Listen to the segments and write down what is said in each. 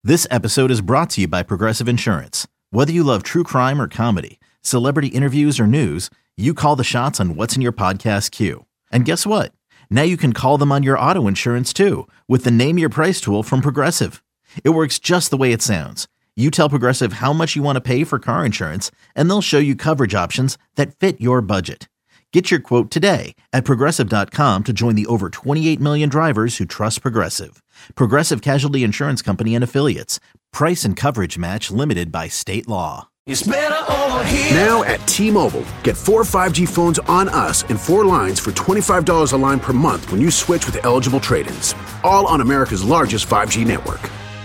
This episode is brought to you by Progressive Insurance. Whether you love true crime or comedy, celebrity interviews or news, you call the shots on what's in your podcast queue. And guess what? Now you can call them on your auto insurance too with the Name Your Price tool from Progressive. It works just the way it sounds. You tell Progressive how much you want to pay for car insurance, and they'll show you coverage options that fit your budget. Get your quote today at Progressive.com to join the over 28 million drivers who trust Progressive. Progressive Casualty Insurance Company and Affiliates. Price and coverage match limited by state law. It's better over here. Now at T-Mobile, get 4 5G phones on us and 4 lines for $25 a line per month when you switch with eligible trade-ins. All on America's largest 5G network.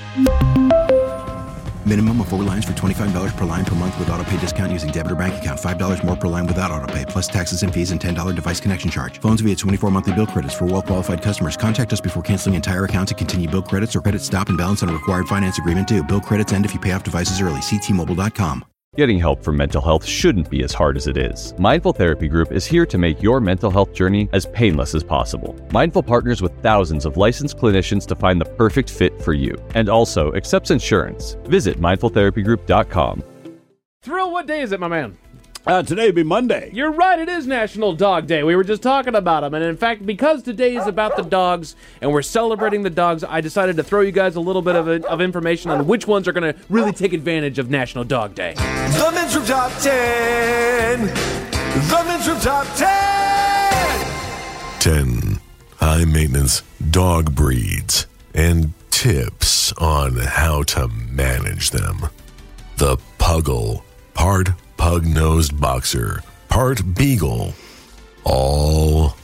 Minimum of 4 lines for $25 per line per month with autopay discount using debit or bank account. $5 more per line without autopay, plus taxes and fees and $10 device connection charge. Phones via 24 monthly bill credits for well-qualified customers. Contact us before canceling entire account to continue bill credits or credit stop and balance on a required finance agreement due. Bill credits end if you pay off devices early. See T-Mobile.com. Getting help for mental health shouldn't be as hard as it is. Mindful Therapy Group is here to make your mental health journey as painless as possible. Mindful partners with thousands of licensed clinicians to find the perfect fit for you, and also accepts insurance. Visit mindfultherapygroup.com. Thrill, what day is it, my man? Today would be Monday. You're right, it is National Dog Day. We were just talking about them. And in fact, because today is about the dogs and we're celebrating the dogs, I decided to throw you guys a little bit of information on which ones are going to really take advantage of National Dog Day. The Men's Room Top 10. The Men's Room Top 10. 10 high-maintenance dog breeds and tips on how to manage them. The Puggle, part pug-nosed boxer, part beagle, all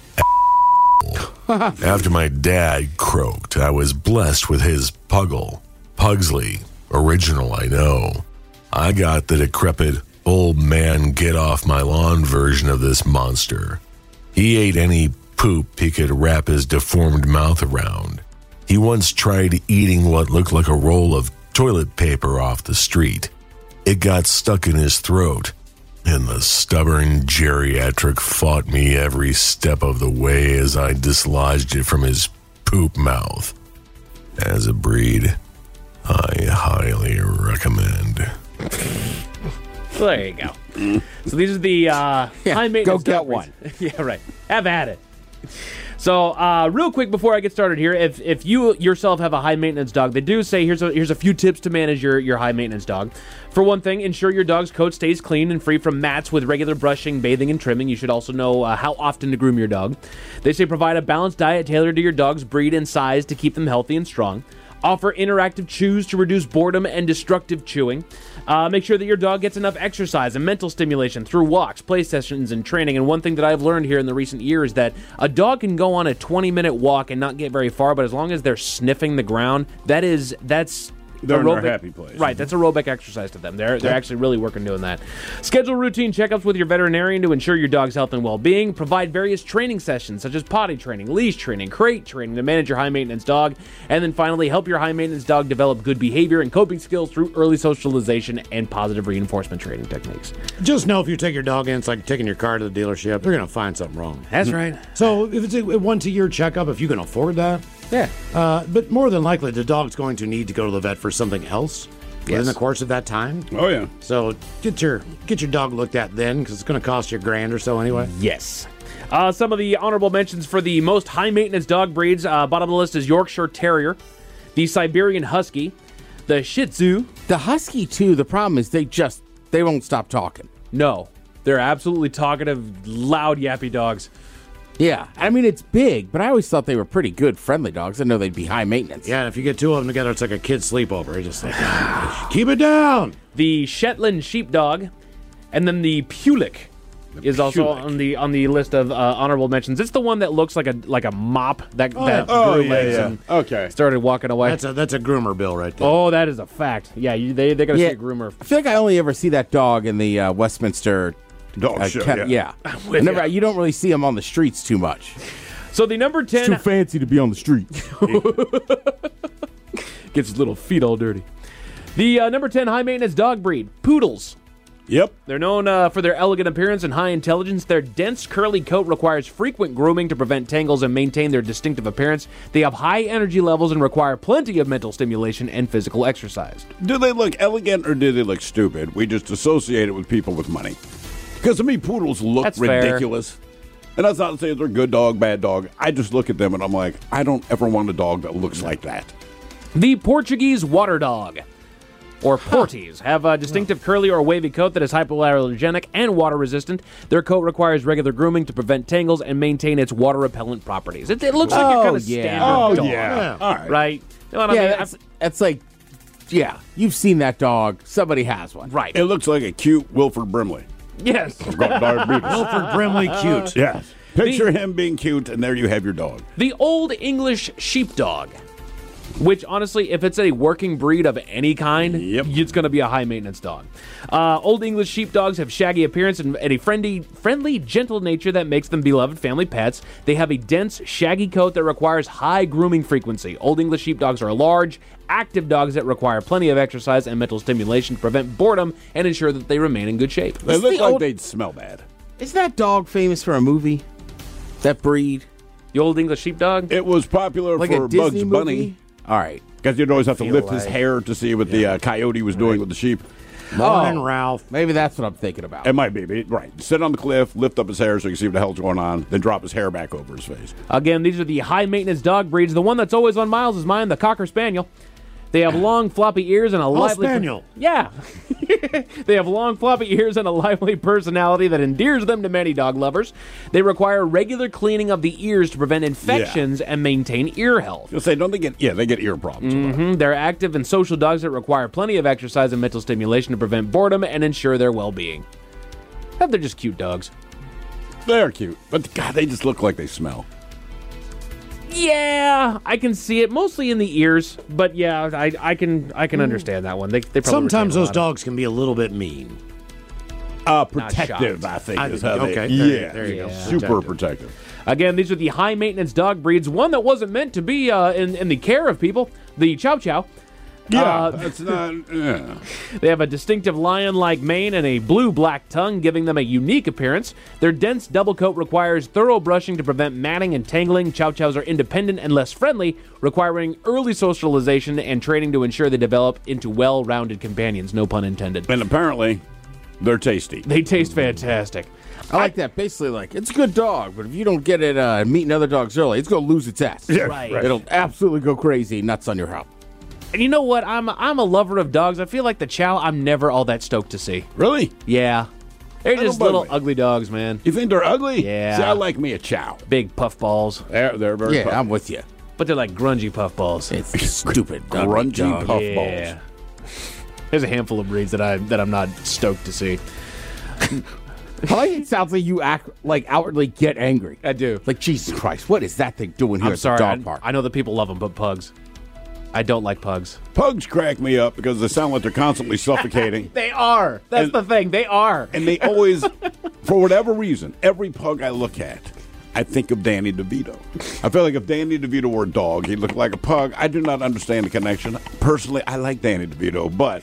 After my dad croaked, I was blessed with his Puggle. Pugsley, original I know. I got the decrepit, old man get off my lawn version of this monster. He ate any poop he could wrap his deformed mouth around. He once tried eating what looked like a roll of toilet paper off the street. It got stuck in his throat, and the stubborn geriatric fought me every step of the way as I dislodged it from his poop mouth. As a breed, I highly recommend. Well, there you go. So these are the high maintenance. Go get one. Yeah, right. Have at it. So, real quick before I get started here, if you yourself have a high-maintenance dog, they do say here's a few tips to manage your high-maintenance dog. For one thing, ensure your dog's coat stays clean and free from mats with regular brushing, bathing, and trimming. You should also know how often to groom your dog. They say provide a balanced diet tailored to your dog's breed and size to keep them healthy and strong. Offer interactive chews to reduce boredom and destructive chewing. Make sure that your dog gets enough exercise and mental stimulation through walks, play sessions, and training. And one thing that I've learned here in the recent years is that a dog can go on a 20-minute walk and not get very far, but as long as they're sniffing the ground, that's They're in aerobic, their happy place. Right, that's aerobic exercise to them. They're actually really working doing that. Schedule routine checkups with your veterinarian to ensure your dog's health and well-being. Provide various training sessions such as potty training, leash training, crate training to manage your high-maintenance dog. And then finally, help your high-maintenance dog develop good behavior and coping skills through early socialization and positive reinforcement training techniques. Just know if you take your dog in, it's like taking your car to the dealership. They're going to find something wrong. That's right. So if it's a once-a-year checkup, if you can afford that, Yeah. but more than likely, the dog's going to need to go to the vet for something else within the course of that time. Oh, yeah. So get your dog looked at then, because it's going to cost you $1,000 or so anyway. Yes. Some of the honorable mentions for the most high-maintenance dog breeds. Bottom of the list is Yorkshire Terrier, the Siberian Husky, the Shih Tzu. The Husky, too, the problem is they won't stop talking. No, they're absolutely talkative, loud, yappy dogs. Yeah, I mean, it's big, but I always thought they were pretty good, friendly dogs. I know they'd be high maintenance. Yeah, and if you get two of them together, it's like a kid's sleepover. It's just like, keep it down. The Shetland Sheepdog, and then the Pulick is also on the list of honorable mentions. It's the one that looks like a mop that grew legs and started walking away. That's a groomer bill right there. Oh, that is a fact. Yeah, they got to see a groomer. I feel like I only ever see that dog in the Westminster dog show. Yeah. You don't really see them on the streets too much. So the number 10... It's too fancy to be on the street. Gets his little feet all dirty. The number 10 high-maintenance dog breed, Poodles. Yep. They're known for their elegant appearance and high intelligence. Their dense, curly coat requires frequent grooming to prevent tangles and maintain their distinctive appearance. They have high energy levels and require plenty of mental stimulation and physical exercise. Do they look elegant or do they look stupid? We just associate it with people with money. Because to me, poodles look That's fair. ridiculous. And that's not to say they're good dog, bad dog. I just look at them and I'm like, I don't ever want a dog that looks like that. The Portuguese water dog, or Porties, have a distinctive curly or wavy coat that is hypoallergenic and water resistant. Their coat requires regular grooming to prevent tangles and maintain its water repellent properties. It looks like a kind of standard dog. All right. Right? You know what I mean? That's like, yeah, you've seen that dog. Somebody has one. Right. It looks like a cute Wilford Brimley. Yes. Got diabetes. Wilford Brimley cute. Yes. Picture him being cute, and there you have your dog. The Old English Sheepdog, which honestly, if it's a working breed of any kind, it's going to be a high-maintenance dog. Old English Sheepdogs have shaggy appearance and a friendly, gentle nature that makes them beloved family pets. They have a dense, shaggy coat that requires high grooming frequency. Old English Sheepdogs are large, active dogs that require plenty of exercise and mental stimulation to prevent boredom and ensure that they remain in good shape. They look like they'd smell bad. Is that dog famous for a movie? That breed? The Old English Sheepdog? It was popular Like for a Disney Bugs movie? Bunny. All right. Because you'd always have to Feel lift his like- hair to see what the coyote was doing with the sheep. Morning, Ralph. Maybe that's what I'm thinking about. It might be, right. Sit on the cliff, lift up his hair so you can see what the hell's going on, then drop his hair back over his face. Again, these are the high-maintenance dog breeds. The one that's always on Miles' mind, the Cocker Spaniel. They have long, floppy ears and a lively... Spaniel. Yeah. They have long, floppy ears and a lively personality that endears them to many dog lovers. They require regular cleaning of the ears to prevent infections and maintain ear health. You'll say, don't they get... Yeah, they get ear problems. They're active and social dogs that require plenty of exercise and mental stimulation to prevent boredom and ensure their well-being. They're just cute dogs. They're cute. But, God, they just look like they smell. Yeah, I can see it mostly in the ears, but yeah, I can understand that one. They probably Sometimes retain a those lot dogs can be a little bit mean. Protective, shocked. I think, is I- how okay, they... there you go. Super protective. Again, these are the high-maintenance dog breeds. One that wasn't meant to be in the care of people, the Chow Chow. Yeah, that's not... Yeah. They have a distinctive lion-like mane and a blue-black tongue, giving them a unique appearance. Their dense double coat requires thorough brushing to prevent matting and tangling. Chow Chows are independent and less friendly, requiring early socialization and training to ensure they develop into well-rounded companions. No pun intended. And apparently, they're tasty. They taste fantastic. I like that. Basically, like, it's a good dog, but if you don't get it meeting other dogs early, it's going to lose its ass. Yeah, Right. It'll absolutely go crazy, nuts on your help. And you know what? I'm a lover of dogs. I feel like the Chow, I'm never all that stoked to see. Really? Yeah. They're They just don't bug little me. ugly dogs, man. You think they're ugly? Yeah. See, I like me a chow. Big puffballs. They're very Yeah, puffy. I'm with you. But they're like grungy puffballs. It's stupid. Grungy dog. puffballs. Yeah. There's a handful of breeds that I'm not stoked to see. I like it sounds like you act like outwardly get angry. I do. Like, Jesus Christ, what is that thing doing here I'm at sorry. the dog park? I know that people love them, but pugs. I don't like pugs. Pugs crack me up because they sound like they're constantly suffocating. They are. That's And- the thing. They are. And they always, for whatever reason, every pug I look at, I think of Danny DeVito. I feel like if Danny DeVito were a dog, he'd look like a pug. I do not understand the connection. Personally, I like Danny DeVito, but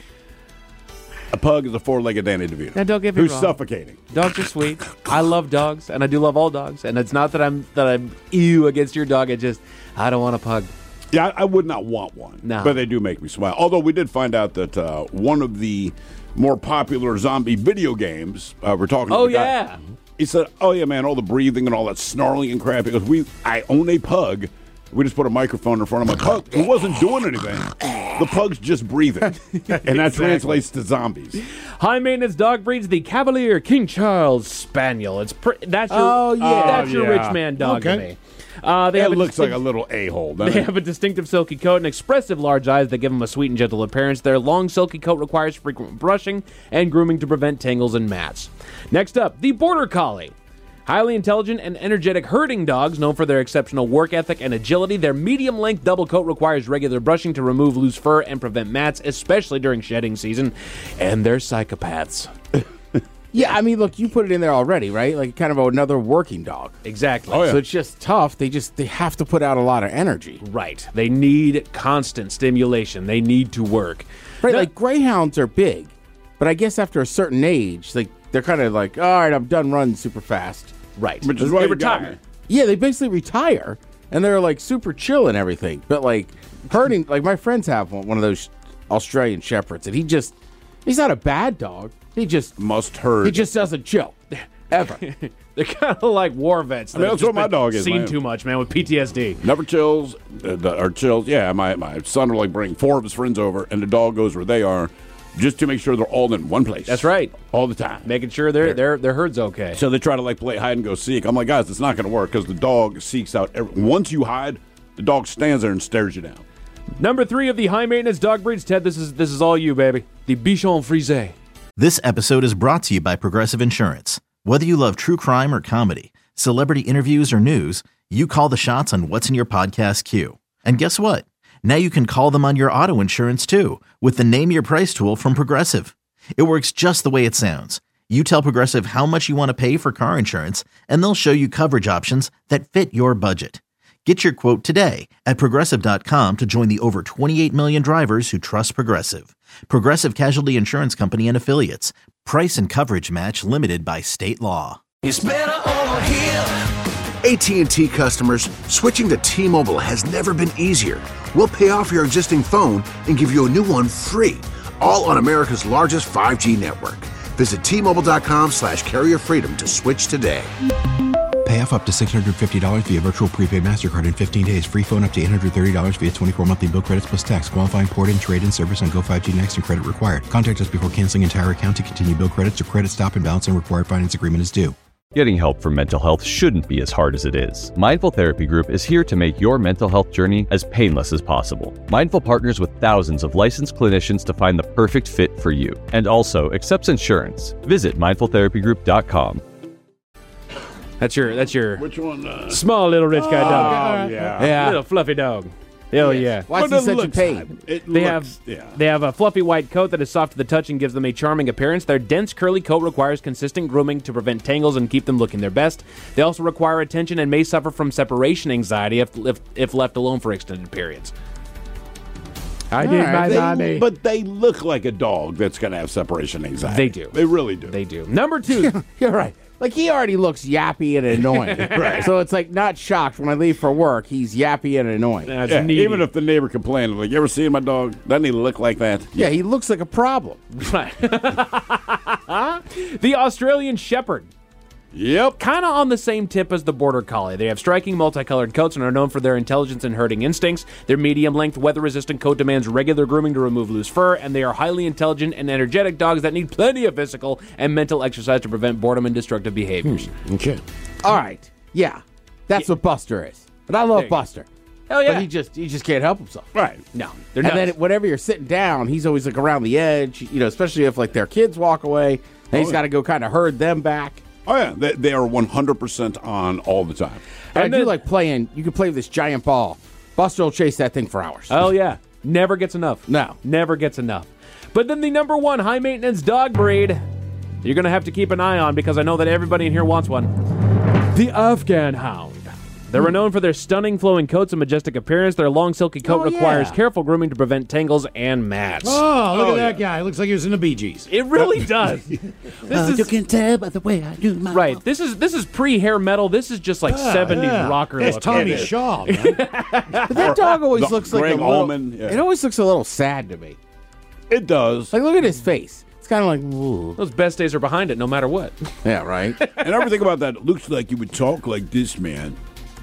a pug is a four-legged Danny DeVito. Now, don't get me who's wrong. suffocating. Dogs are sweet. I love dogs, and I do love all dogs. And it's not that I'm ew against your dog. It just I don't want a pug. Yeah, I would not want one, No. but they do make me smile. Although we did find out that one of the more popular zombie video games, we're talking to Oh the guy, yeah. he said, oh yeah, man, all the breathing and all that snarling and crap. Because I own a pug. We just put a microphone in front of my pug. He wasn't doing anything. The pug's just breathing. And that translates to zombies. High maintenance dog breeds the Cavalier King Charles Spaniel. That's your rich man dog to me. It looks like a little a-hole, doesn't They it? have a distinctive silky coat and expressive large eyes that give them a sweet and gentle appearance. Their long silky coat requires frequent brushing and grooming to prevent tangles and mats. Next up, the Border Collie. Highly intelligent and energetic herding dogs known for their exceptional work ethic and agility. Their medium-length double coat requires regular brushing to remove loose fur and prevent mats, especially during shedding season. And they're psychopaths. Yeah, I mean, look, you put it in there already, right? Like kind of another working dog. Exactly. Oh, yeah. So it's just tough. They have to put out a lot of energy. Right. They need constant stimulation. They need to work. Right, Now- like greyhounds are big, but I guess after a certain age, they're kind of like, all right, I'm done running super fast. Right. Which is why they you got retire. me. Yeah, they basically retire, and they're like super chill and everything. But like herding, like my friends have one of those Australian Shepherds, and he's not a bad dog. He just Must herd. He just doesn't chill ever. They're kind of like war vets. That I mean, have that's just what my been dog is, Seen man. too much, man, with PTSD. Never chills, or chills. Yeah, my son will like bring 4 of his friends over, and the dog goes where they are, just to make sure they're all in one place. That's right. all the time. Making sure their herd's okay. So they try to like play hide and go seek. I'm like, guys, it's not going to work because the dog seeks out. Once you hide, the dog stands there and stares you down. Number 3 of the high maintenance dog breeds, Ted. This is all you, baby. The Bichon Frise. This episode is brought to you by Progressive Insurance. Whether you love true crime or comedy, celebrity interviews or news, you call the shots on what's in your podcast queue. And guess what? Now you can call them on your auto insurance too with the Name Your Price tool from Progressive. It works just the way it sounds. You tell Progressive how much you want to pay for car insurance, and they'll show you coverage options that fit your budget. Get your quote today at Progressive.com to join the over 28 million drivers who trust Progressive. Progressive Casualty Insurance Company and Affiliates. Price and coverage match limited by state law. It's better over here. AT&T customers, switching to T-Mobile has never been easier. We'll pay off your existing phone and give you a new one free, all on America's largest 5G network. Visit T-Mobile.com/Carrier Freedom to switch today. Pay off up to $650 via virtual prepaid MasterCard in 15 days. Free phone up to $830 via 24 monthly bill credits plus tax. Qualifying port-in, trade-in service on Go 5G Next and credit required. Contact us before canceling entire account to continue bill credits or credit stop and balance and required finance agreement is due. Getting help for mental health shouldn't be as hard as it is. Mindful Therapy Group is here to make your mental health journey as painless as possible. Mindful partners with thousands of licensed clinicians to find the perfect fit for you, and also accepts insurance. Visit mindfultherapygroup.com. That's your Which one? small little rich guy dog. Yeah. Little fluffy dog. Hell yeah. Why is But he it such a looks- pain? They have a fluffy white coat that is soft to the touch and gives them a charming appearance. Their dense curly coat requires consistent grooming to prevent tangles and keep them looking their best. They also require attention and may suffer from separation anxiety if left alone for extended periods. I need my mommy. But they look like a dog that's going to have separation anxiety. They do. They really do. They do. Number 2. You're right. Like, he already looks yappy and annoying. Right. So it's like not shocked when I leave for work, he's yappy and annoying. That's Yeah, needy. even if the neighbor complained, like, you ever seen my dog? Doesn't he look like that? Yeah, he looks like a problem. Right. The Australian Shepherd. Yep. Kind of on the same tip as the Border Collie. They have striking multicolored coats and are known for their intelligence and herding instincts. Their medium-length, weather-resistant coat demands regular grooming to remove loose fur, and they are highly intelligent and energetic dogs that need plenty of physical and mental exercise to prevent boredom and destructive behaviors. Okay. All right. Yeah. That's what Buster is. But I love There. Buster. Hell yeah. But he just can't help himself. Right. No, they're And nuts. then whenever you're sitting down, he's always like around the edge, especially if like their kids walk away, and he's got to go kind of herd them back. Oh, yeah. They are 100% on all the time. And I And do then- like playing, you can play with this giant ball. Buster will chase that thing for hours. Oh, yeah. Never gets enough. No. Never gets enough. But then the number 1 high-maintenance dog breed you're going to have to keep an eye on because I know that everybody in here wants one. The Afghan Hound. They're renowned for their stunning flowing coats and majestic appearance. Their long silky coat requires careful grooming to prevent tangles and mats. Oh, look at that guy. Looks like he was in the Bee Gees. It really does. This is, can tell by the way I do my right. This is pre-hair metal. This is just like 70s rocker It's look. Tommy It is. Shaw, man. But that dog always looks like Greg a little, Allman, yeah. It always looks a little sad to me. It does. Like, look at his face. It's kind of like, ooh. Those best days are behind it no matter what. Yeah, right? And everything about that, it looks like you would talk like this, man.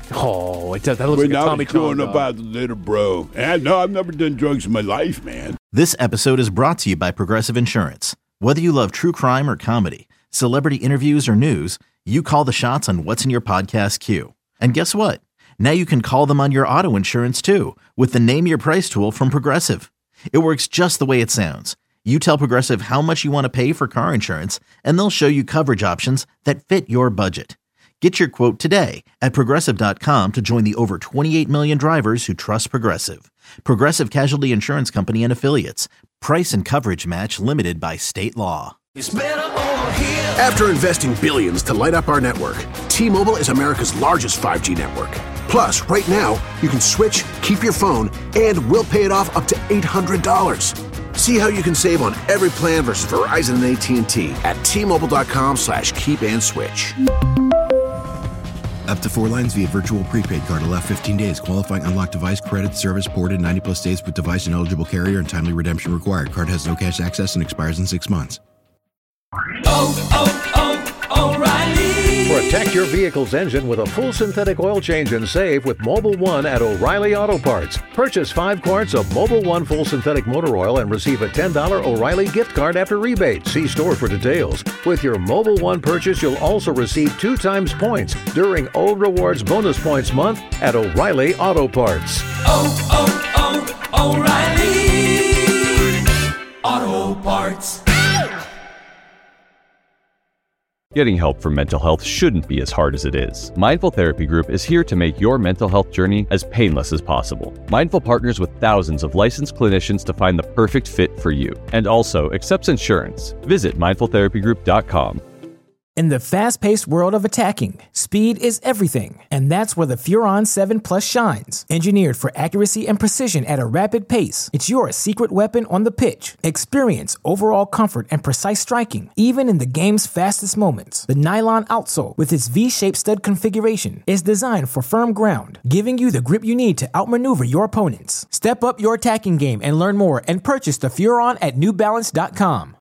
Oh, it does. That looks When like a I Tommy was growing John up, dog. I was a little bro. And no, I've never done drugs in my life, man. This episode is brought to you by Progressive Insurance. Whether you love true crime or comedy, celebrity interviews or news, you call the shots on what's in your podcast queue. And guess what? Now you can call them on your auto insurance too with the Name Your Price tool from Progressive. It works just the way it sounds. You tell Progressive how much you want to pay for car insurance, and they'll show you coverage options that fit your budget. Get your quote today at Progressive.com to join the over 28 million drivers who trust Progressive. Progressive Casualty Insurance Company and Affiliates. Price and coverage match limited by state law. It's better over here. After investing billions to light up our network, T-Mobile is America's largest 5G network. Plus, right now, you can switch, keep your phone, and we'll pay it off up to $800. See how you can save on every plan versus Verizon and AT&T at T-Mobile.com/keep-and-switch. Up to 4 lines via virtual prepaid card. Allow 15 days. Qualifying unlocked device credit service ported 90-plus days with device and eligible carrier and timely redemption required. Card has no cash access and expires in 6 months. O'Reilly. Protect your vehicle's engine with a full synthetic oil change and save with Mobil 1 at O'Reilly Auto Parts. Purchase 5 quarts of Mobil 1 full synthetic motor oil and receive a $10 O'Reilly gift card after rebate. See store for details. With your Mobil 1 purchase, you'll also receive 2 times points during O Rewards Bonus Points Month at O'Reilly Auto Parts. O'Reilly Auto Parts. Getting help for mental health shouldn't be as hard as it is. Mindful Therapy Group is here to make your mental health journey as painless as possible. Mindful partners with thousands of licensed clinicians to find the perfect fit for you, and also accepts insurance. Visit mindfultherapygroup.com. In the fast-paced world of attacking, speed is everything, and that's where the Furon 7 Plus shines. Engineered for accuracy and precision at a rapid pace, it's your secret weapon on the pitch. Experience overall comfort and precise striking, even in the game's fastest moments. The nylon outsole, with its V-shaped stud configuration, is designed for firm ground, giving you the grip you need to outmaneuver your opponents. Step up your attacking game and learn more and purchase the Furon at NewBalance.com.